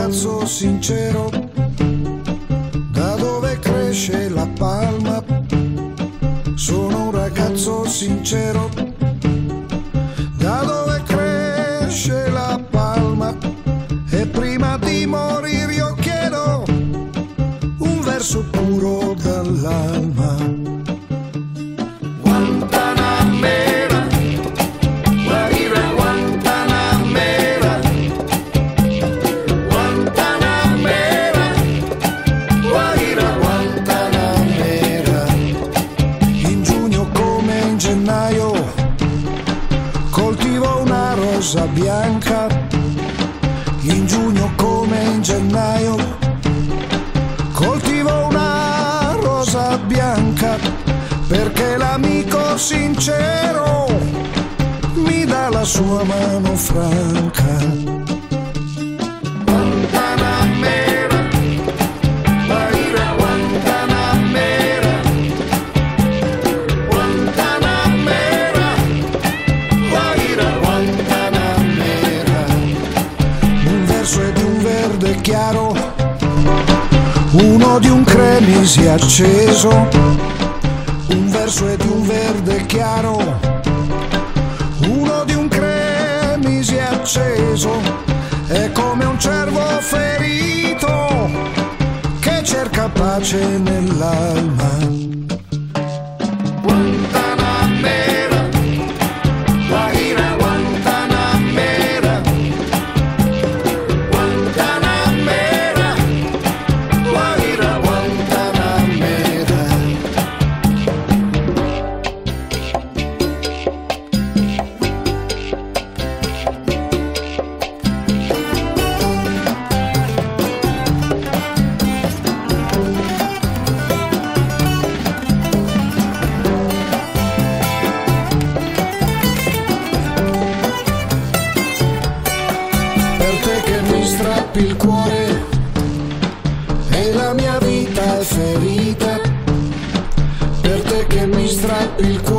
ragazzo sincero, da dove cresce la palma. Sono un ragazzo sincero, da dove cresce la palma. E prima di morire io chiedo un verso puro dall'alma. Guantanamera, guarire Guantanamera, Guantanamera, guarire Guantanamera. In giugno come in gennaio coltivo una rosa bianca. In giugno come in gennaio coltivo una rosa bianca, perché l'amico sincero mi dà la sua mano franca. Guantanamera, guarire Guantanamera, Guantanamera, guarire Guantanamera. Un verso è di un verde chiaro, uno di un cremisi acceso. Un verso è di un verde chiaro, uno di un cremisi acceso. È come un cervo ferito che cerca pace nell'alma. Guantanamera, guarire Guantanamera, Guantanamera, guarire Guantanamera. Strappi il cuore e la mia vita è ferita, per te che mi strappi il cuore.